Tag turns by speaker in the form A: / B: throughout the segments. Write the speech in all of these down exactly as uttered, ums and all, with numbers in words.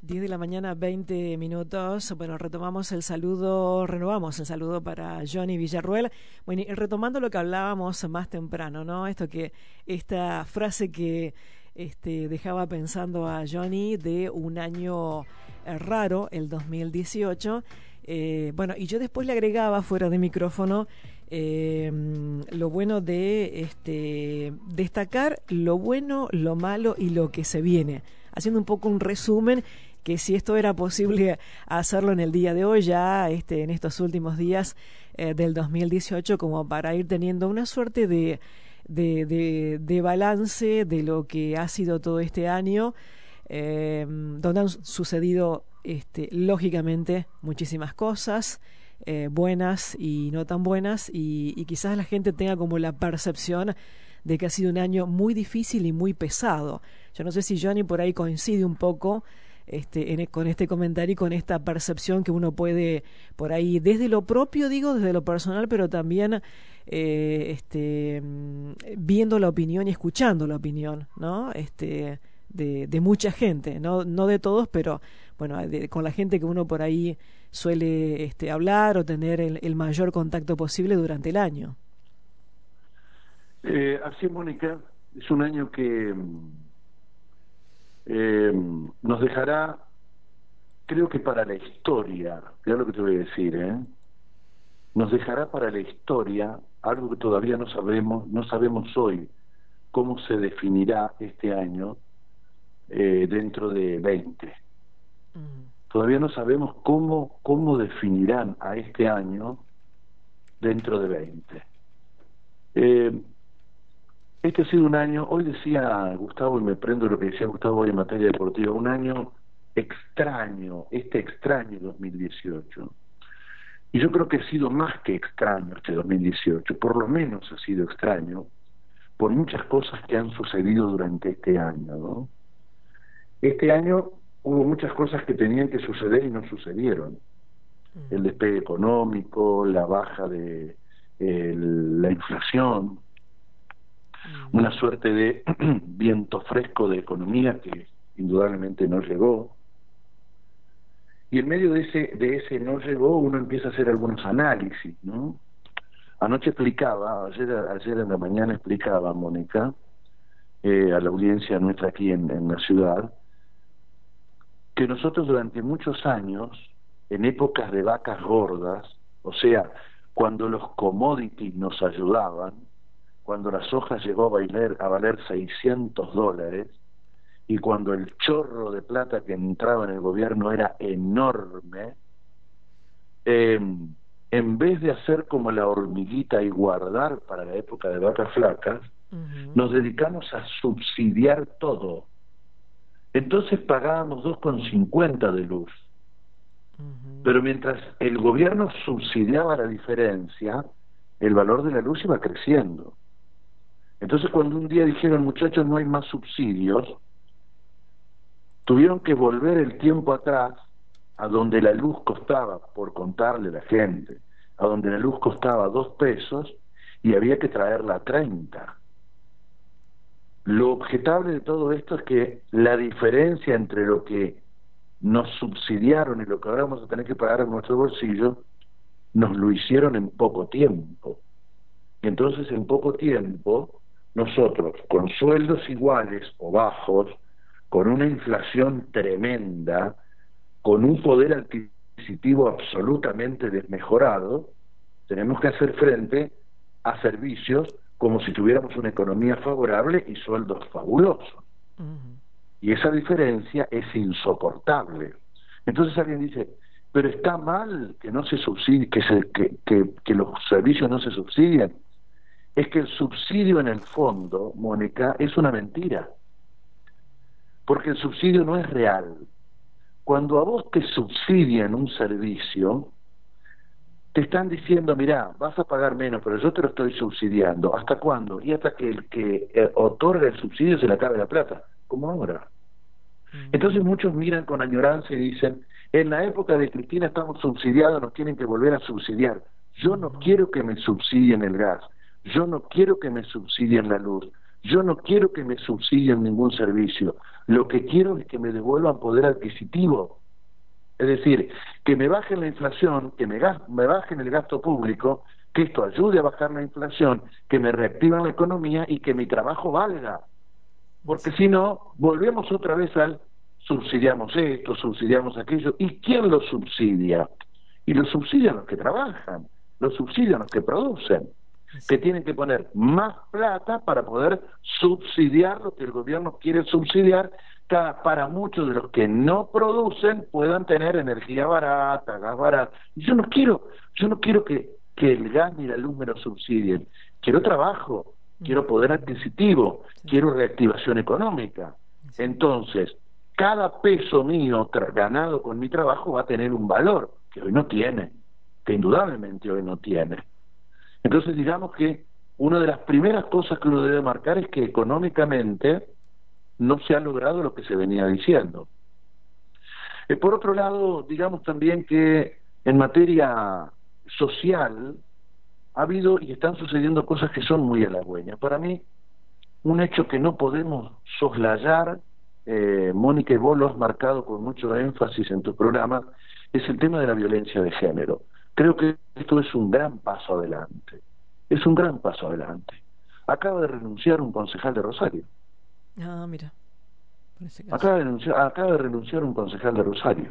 A: diez de la mañana, veinte minutos. Bueno, retomamos el saludo, renovamos el saludo para Johnny Villarruel. Bueno, y retomando lo que hablábamos más temprano, ¿no? Esto que, esta frase que este, dejaba pensando a Johnny de un año eh, raro, el dos mil dieciocho. Eh, bueno, y yo después le agregaba fuera de micrófono eh, lo bueno de este, destacar lo bueno, lo malo y lo que se viene, haciendo un poco un resumen, que si esto era posible hacerlo en el día de hoy, ya este, en estos últimos días eh, del dos mil dieciocho, como para ir teniendo una suerte de, de, de, de balance de lo que ha sido todo este año, eh, donde han sucedido este, lógicamente muchísimas cosas, eh, buenas y no tan buenas, y, y quizás la gente tenga como la percepción de que ha sido un año muy difícil y muy pesado. Yo no sé si Johnny por ahí coincide un poco este, en, con este comentario y con esta percepción que uno puede por ahí, desde lo propio, digo, desde lo personal, pero también eh, este, viendo la opinión y escuchando la opinión, ¿no? Este, de, de mucha gente, no, no de todos, pero bueno, de, con la gente que uno por ahí suele este, hablar o tener el, el mayor contacto posible durante el año.
B: Eh, así es, Mónica, es un año que eh, nos dejará, creo que para la historia, mira lo que te voy a decir, ¿eh? Nos dejará para la historia algo que todavía no sabemos, no sabemos hoy cómo se definirá este año eh, dentro de veinte. Mm. Todavía no sabemos cómo, cómo definirán a este año dentro de veinte. Eh, Este ha sido un año, hoy decía Gustavo, y me prendo lo que decía Gustavo hoy en materia deportiva, un año extraño, este extraño dos mil dieciocho. Y yo creo que ha sido más que extraño este dos mil dieciocho, por lo menos ha sido extraño, por muchas cosas que han sucedido durante este año, ¿no? Este año hubo muchas cosas que tenían que suceder y no sucedieron. El despegue económico, la baja de el, la inflación, una suerte de viento fresco de economía que indudablemente no llegó, y en medio de ese de ese no llegó uno empieza a hacer algunos análisis, ¿no? Anoche explicaba, ayer, ayer en la mañana explicaba, Mónica, eh, a la audiencia nuestra aquí en, en la ciudad, que nosotros durante muchos años, en épocas de vacas gordas, o sea, cuando los commodities nos ayudaban, cuando la soja llegó a valer, a valer seiscientos dólares, y cuando el chorro de plata que entraba en el gobierno era enorme, eh, en vez de hacer como la hormiguita y guardar para la época de vacas flacas, uh-huh. nos dedicamos a subsidiar todo. Entonces pagábamos dos con cincuenta de luz. Uh-huh. Pero mientras el gobierno subsidiaba la diferencia, el valor de la luz iba creciendo. Entonces cuando un día dijeron, muchachos, no hay más subsidios, tuvieron que volver el tiempo atrás a donde la luz costaba, por contarle a la gente, a donde la luz costaba dos pesos y había que traerla a treinta. Lo objetable de todo esto es que la diferencia entre lo que nos subsidiaron y lo que ahora vamos a tener que pagar en nuestro bolsillo, nos lo hicieron en poco tiempo. Y entonces en poco tiempo, nosotros, con sueldos iguales o bajos, con una inflación tremenda, con un poder adquisitivo absolutamente desmejorado, tenemos que hacer frente a servicios como si tuviéramos una economía favorable y sueldos fabulosos. Uh-huh. Y esa diferencia es insoportable. Entonces alguien dice, pero está mal que no se subsidie, que, se, que, que, que los servicios no se subsidien. Es que el subsidio en el fondo, Mónica, es una mentira. Porque el subsidio no es real. Cuando a vos te subsidian un servicio, te están diciendo, mirá, vas a pagar menos, pero yo te lo estoy subsidiando. ¿Hasta cuándo? Y hasta que el que eh, otorga el subsidio se le acabe la plata, como ahora. Mm. Entonces muchos miran con añoranza y dicen, en la época de Cristina estamos subsidiados, nos tienen que volver a subsidiar. Yo no quiero que me subsidien el gas, yo no quiero que me subsidien la luz, Yo no quiero que me subsidien ningún servicio, lo que quiero es que me devuelvan poder adquisitivo. Es decir, que me bajen la inflación, que me, gas, me bajen el gasto público, que esto ayude a bajar la inflación, que me reactiven la economía y que mi trabajo valga. Porque si no, volvemos otra vez al subsidiamos esto, subsidiamos aquello. ¿Y quién lo subsidia? Y lo subsidian los que trabajan, lo subsidian los que producen, que tienen que poner más plata para poder subsidiar lo que el gobierno quiere subsidiar, para muchos de los que no producen puedan tener energía barata, gas barato. Yo no quiero, yo no quiero que, que el gas ni la luz me lo subsidien. Quiero trabajo, quiero poder adquisitivo, sí. quiero reactivación económica. Sí. Entonces, cada peso mío ganado con mi trabajo va a tener un valor que hoy no tiene, que indudablemente hoy no tiene. Entonces, digamos que una de las primeras cosas que uno debe marcar es que económicamente no se ha logrado lo que se venía diciendo. Eh, por otro lado, digamos también que en materia social ha habido y están sucediendo cosas que son muy halagüeñas. Para mí, un hecho que no podemos soslayar, eh, Mónica, y vos lo has marcado con mucho énfasis en tu programa, es el tema de la violencia de género. Creo que esto es un gran paso adelante. Es un gran paso adelante. Acaba de renunciar un concejal de Rosario.
A: Ah, mira.
B: Acaba de, renunciar, acaba de renunciar un concejal de Rosario.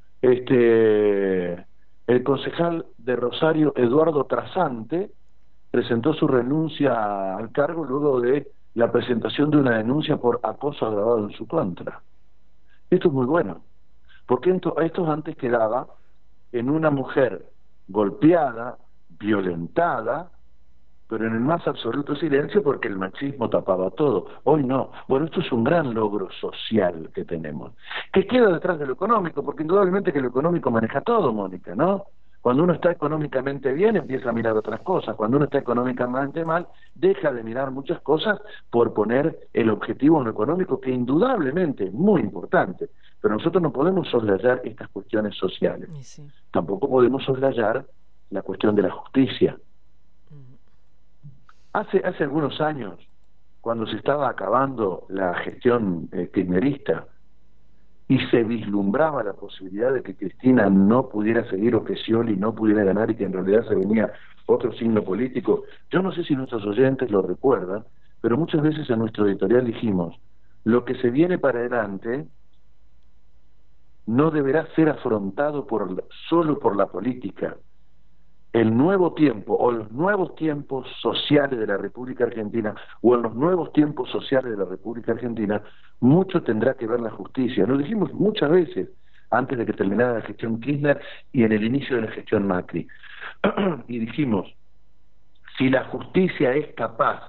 B: Este, el concejal de Rosario, Eduardo Trasante, presentó su renuncia al cargo luego de la presentación de una denuncia por acoso agravado en su contra. Esto es muy bueno, porque esto, esto antes quedaba en una mujer golpeada, violentada, pero en el más absoluto silencio porque el machismo tapaba todo. Hoy no. Bueno, esto es un gran logro social que tenemos, que queda detrás de lo económico, porque indudablemente que lo económico maneja todo, Mónica, ¿no? Cuando uno está económicamente bien, empieza a mirar otras cosas. Cuando uno está económicamente mal, deja de mirar muchas cosas por poner el objetivo en lo económico, que indudablemente es muy importante. Pero nosotros no podemos soslayar estas cuestiones sociales. Sí. Tampoco podemos soslayar la cuestión de la justicia. Hace, hace algunos años, cuando se estaba acabando la gestión eh, kirchnerista y se vislumbraba la posibilidad de que Cristina no pudiera seguir o que Scioli no pudiera ganar y que en realidad se venía otro signo político, yo no sé si nuestros oyentes lo recuerdan, pero muchas veces en nuestro editorial dijimos, lo que se viene para adelante no deberá ser afrontado por, solo por la política. El nuevo tiempo o los nuevos tiempos sociales de la República Argentina o en los nuevos tiempos sociales de la República Argentina, mucho tendrá que ver la justicia. Lo dijimos muchas veces antes de que terminara la gestión Kirchner y en el inicio de la gestión Macri. Y dijimos, si la justicia es capaz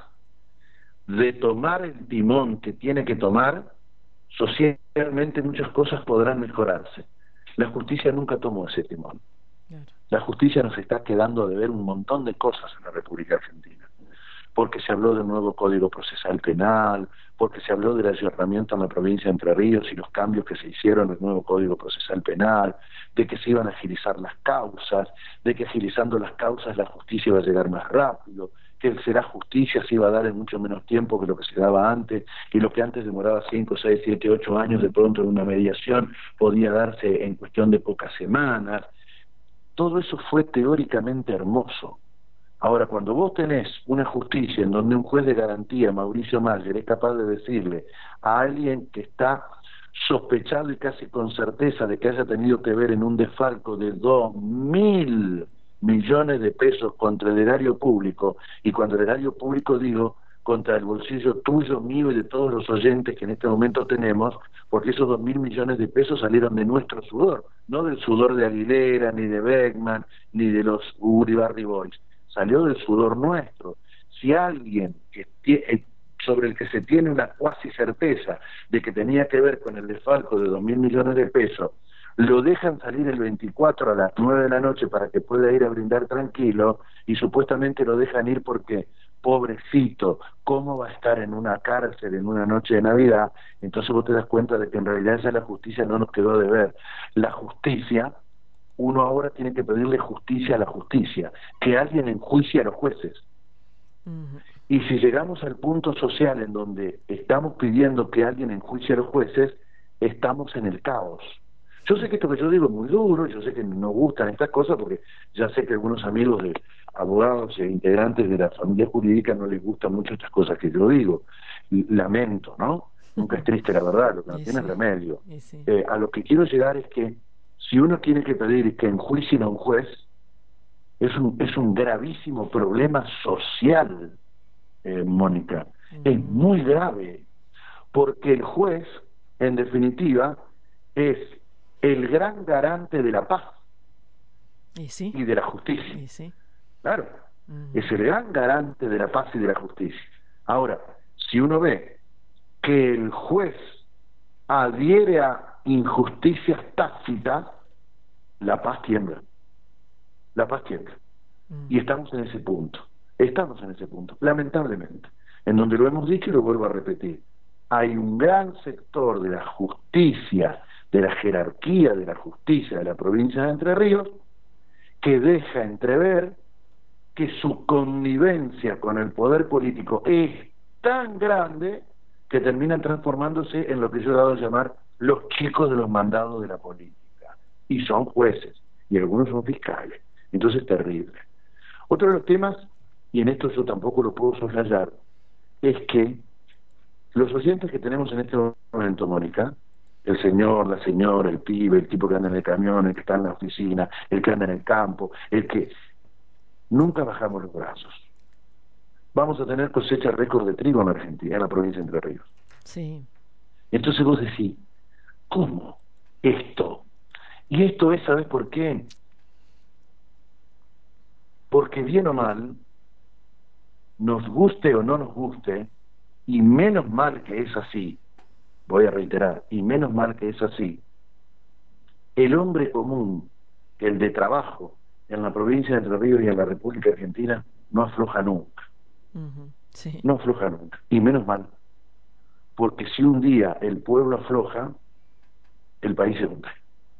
B: de tomar el timón que tiene que tomar, socialmente muchas cosas podrán mejorarse. La justicia nunca tomó ese timón. La justicia nos está quedando de ver un montón de cosas en la República Argentina, porque se habló del nuevo Código Procesal Penal, porque se habló del ayornamiento en la provincia de Entre Ríos y los cambios que se hicieron en el nuevo Código Procesal Penal, de que se iban a agilizar las causas, de que agilizando las causas la justicia iba a llegar más rápido, que el será justicia se iba a dar en mucho menos tiempo que lo que se daba antes, y lo que antes demoraba cinco, seis, siete, ocho años, de pronto en una mediación podía darse en cuestión de pocas semanas. Todo eso fue teóricamente hermoso. Ahora, cuando vos tenés una justicia en donde un juez de garantía, Mauricio Mayer, es capaz de decirle a alguien que está sospechado y casi con certeza de que haya tenido que ver en un desfalco de dos mil millones de pesos contra el erario público, y cuando el erario público digo, contra el bolsillo tuyo, mío y de todos los oyentes que en este momento tenemos, porque esos dos mil millones de pesos salieron de nuestro sudor, no del sudor de Aguilera, ni de Beckman, ni de los Uribarri Boys, salió del sudor nuestro. Si alguien que tiene, sobre el que se tiene una cuasi certeza de que tenía que ver con el desfalco de dos mil millones de pesos, lo dejan salir el veinticuatro a las nueve de la noche para que pueda ir a brindar tranquilo, y supuestamente lo dejan ir porque pobrecito, ¿cómo va a estar en una cárcel en una noche de Navidad? Entonces vos te das cuenta de que en realidad ya la justicia no nos quedó de ver. La justicia, uno ahora tiene que pedirle justicia a la justicia, que alguien enjuicie a los jueces.
A: Uh-huh.
B: Y si llegamos al punto social en donde estamos pidiendo que alguien enjuicie a los jueces, estamos en el caos. Yo sé que esto que yo digo es muy duro, yo sé que no gustan estas cosas, porque ya sé que algunos amigos de abogados e integrantes de la familia jurídica no les gustan mucho estas cosas que yo digo. Lamento, ¿no? Nunca es triste la verdad, lo que no tiene
A: sí.
B: remedio.
A: Sí.
B: Eh, a lo que quiero llegar es que si uno tiene que pedir que enjuicien a un juez, es un, es un gravísimo problema social, eh, Mónica. Uh-huh. Es muy grave, porque el juez, en definitiva, es el gran garante de la paz
A: y, sí.
B: y de la justicia.
A: Y sí.
B: Claro,
A: uh-huh.
B: es el gran garante de la paz y de la justicia. Ahora, si uno ve que el juez adhiere a injusticias tácitas, la paz tiembla. La paz tiembla. Uh-huh. Y estamos en ese punto. Estamos en ese punto, lamentablemente, en donde lo hemos dicho y lo vuelvo a repetir. Hay un gran sector de la justicia, de la jerarquía de la justicia de la provincia de Entre Ríos, que deja entrever que su connivencia con el poder político es tan grande que terminan transformándose en lo que yo he dado a llamar los chicos de los mandados de la política. Y son jueces, y algunos son fiscales. Entonces es terrible. Otro de los temas, y en esto yo tampoco lo puedo soslayar, es que los oyentes que tenemos en este momento, Mónica, el señor, la señora, el pibe, el tipo que anda en el camión, el que está en la oficina, el que anda en el campo, el que... Nunca bajamos los brazos. Vamos a tener cosecha récord de trigo en Argentina, en la provincia de Entre Ríos.
A: Sí.
B: Entonces vos decís, ¿cómo esto? Y esto es, ¿sabés por qué? Porque bien o mal, nos guste o no nos guste, y menos mal que es así, voy a reiterar, y menos mal que es así, el hombre común, el de trabajo, en la provincia de Entre Ríos y en la República Argentina, no afloja nunca.
A: Uh-huh. Sí.
B: No afloja nunca, y menos mal, porque si un día el pueblo afloja, el país se hunde.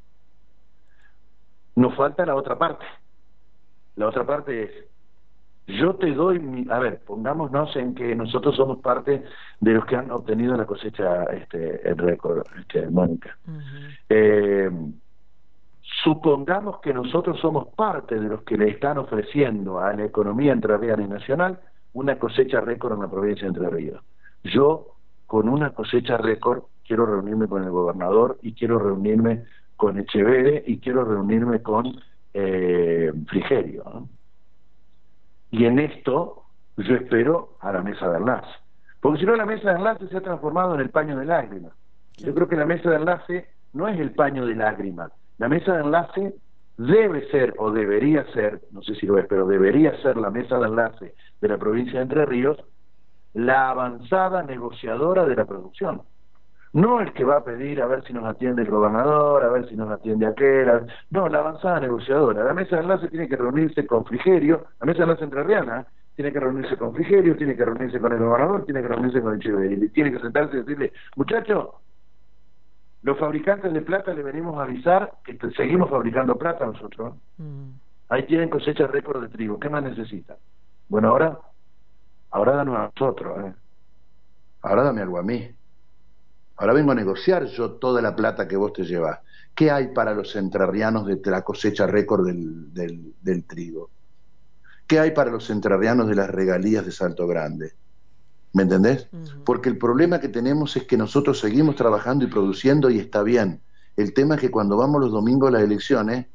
B: Nos falta la otra parte. La otra parte es, yo te doy mi... A ver, pongámonos en que nosotros somos parte de los que han obtenido la cosecha, este, el récord, este, Mónica. Uh-huh. Eh, supongamos que nosotros somos parte de los que le están ofreciendo a la economía entrerriana y nacional una cosecha récord en la provincia de Entre Ríos. Yo, con una cosecha récord, quiero reunirme con el gobernador y quiero reunirme con Echeverre y quiero reunirme con eh, Frigerio, ¿no? Y en esto yo espero a la mesa de enlace, porque si no la mesa de enlace se ha transformado en el paño de lágrimas. Yo creo que la mesa de enlace no es el paño de lágrimas. La mesa de enlace debe ser, o debería ser, no sé si lo es, pero debería ser la mesa de enlace de la provincia de Entre Ríos, la avanzada negociadora de la producción. No el que va a pedir a ver si nos atiende el gobernador, a ver si nos atiende aquel, no, la avanzada negociadora. La mesa de enlace tiene que reunirse con Frigerio, la mesa de enlace entrerriana tiene que reunirse con Frigerio, tiene que reunirse con el gobernador, tiene que reunirse con Echeverre, tiene que sentarse y decirle, muchachos, los fabricantes de plata le venimos a avisar que seguimos fabricando plata nosotros. Mm. Ahí tienen cosecha récord de trigo. ¿Qué más necesitan? Bueno, ahora, ahora danos a nosotros. ¿eh? Ahora dame algo a mí. Ahora vengo a negociar yo toda la plata que vos te llevas. ¿Qué hay para los entrerrianos de la cosecha récord del, del, del trigo? ¿Qué hay para los entrerrianos de las regalías de Salto Grande? ¿Me entendés? Uh-huh. Porque el problema que tenemos es que nosotros seguimos trabajando y produciendo y está bien. El tema es que cuando vamos los domingos a las elecciones,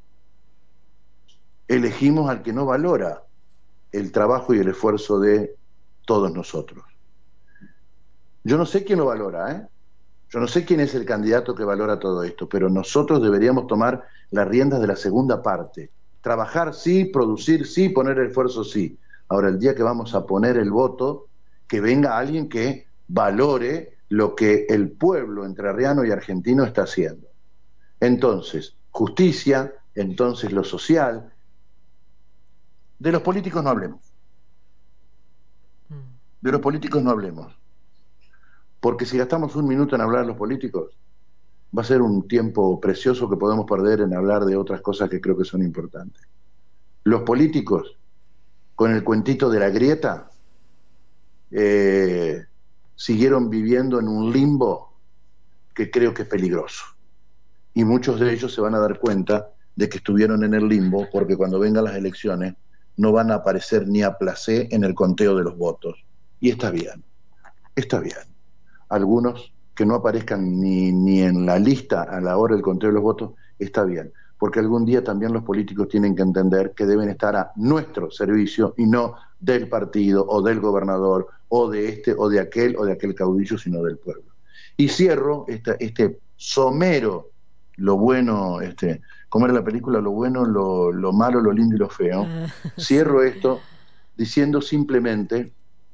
B: elegimos al que no valora el trabajo y el esfuerzo de todos nosotros. Yo no sé quién lo valora, ¿eh? Yo no sé quién es el candidato que valora todo esto, pero nosotros deberíamos tomar las riendas de la segunda parte. Trabajar sí, producir sí, poner el esfuerzo sí. Ahora, el día que vamos a poner el voto, que venga alguien que valore lo que el pueblo entrerriano y argentino está haciendo. Entonces, justicia, entonces lo social. De los políticos no hablemos. De los políticos no hablemos. Porque si gastamos un minuto en hablar de los políticos, va a ser un tiempo precioso que podemos perder en hablar de otras cosas que creo que son importantes. Los políticos con el cuentito de la grieta, eh, siguieron viviendo en un limbo que creo que es peligroso. Y muchos de ellos se van a dar cuenta de que estuvieron en el limbo, porque cuando vengan las elecciones no van a aparecer ni a placé en el conteo de los votos. Y está bien, está bien. Algunos que no aparezcan ni, ni en la lista a la hora del conteo de los votos, está bien, porque algún día también los políticos tienen que entender que deben estar a nuestro servicio y no del partido o del gobernador o de este o de aquel o de aquel caudillo, sino del pueblo. Y cierro este, este somero, lo bueno, este, como era la película, lo bueno, lo, lo malo, lo lindo y lo feo,
A: Ah,
B: cierro
A: sí.
B: esto diciendo simplemente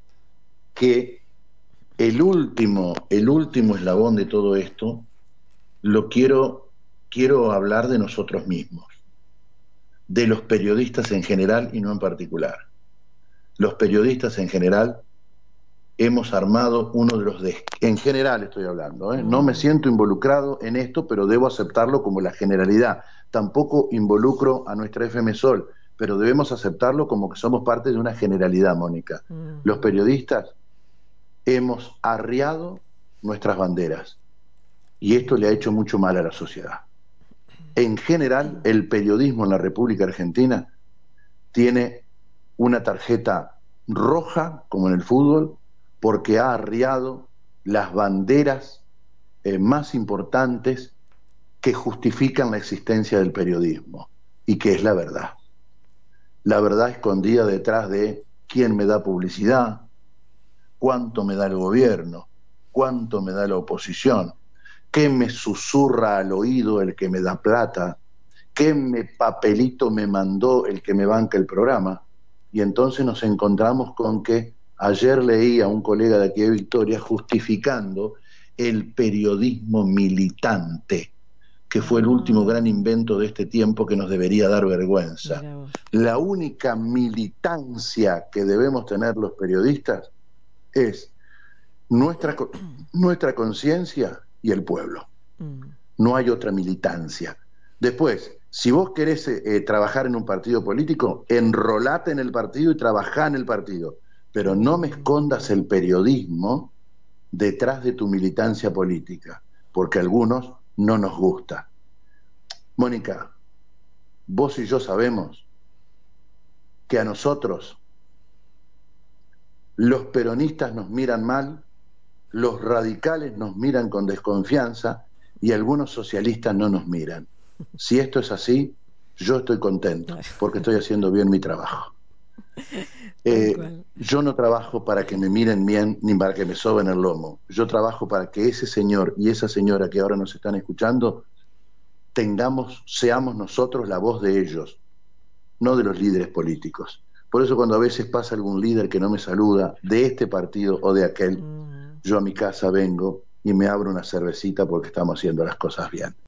B: que el último, el último eslabón de todo esto, lo quiero, quiero hablar de nosotros mismos, de los periodistas en general y no en particular. Los periodistas en general hemos armado uno de los, de, en general estoy hablando, ¿eh? No me
A: Mm,
B: siento involucrado en esto, pero debo aceptarlo como la generalidad. Tampoco involucro a nuestra F M Sol, pero debemos aceptarlo como que somos parte de una generalidad, Mónica. Los
A: mm,
B: periodistas hemos arriado nuestras banderas y esto le ha hecho mucho mal a la sociedad. En general, el periodismo en la República Argentina tiene una tarjeta roja, como en el fútbol, porque ha arriado las banderas eh, más importantes que justifican la existencia del periodismo, y que es la verdad. La verdad escondida detrás de quién me da publicidad, cuánto me da el gobierno, cuánto me da la oposición, qué me susurra al oído el que me da plata, qué me papelito me mandó el que me banca el programa. Y entonces nos encontramos con que ayer leí a un colega de aquí de Victoria justificando el periodismo militante, que fue el último gran
A: ah,
B: invento de este tiempo que nos debería dar vergüenza.
A: mira vos.
B: La única militancia que debemos tener los periodistas es nuestra, nuestra conciencia y el pueblo.
A: Mm,
B: No hay otra militancia. Después, si vos querés eh, trabajar en un partido político, enrolate en el partido y trabajá en el partido, pero no me escondas el periodismo detrás de tu militancia política, porque a algunos no nos gusta. Mónica, vos y yo sabemos que a nosotros los peronistas nos miran mal, los radicales nos miran con desconfianza y algunos socialistas no nos miran. Si esto es así, yo estoy contento
A: claro,
B: porque estoy haciendo bien mi trabajo.
A: tal
B: Eh,
A: cual.
B: yo no trabajo para que me miren bien ni para que me soben el lomo. Yo trabajo para que ese señor y esa señora que ahora nos están escuchando tengamos, seamos nosotros la voz de ellos, no de los líderes políticos. Por eso cuando a veces pasa algún líder que no me saluda de este partido o de aquel,
A: Mm.
B: yo a mi casa vengo y me abro una cervecita porque estamos haciendo las cosas bien.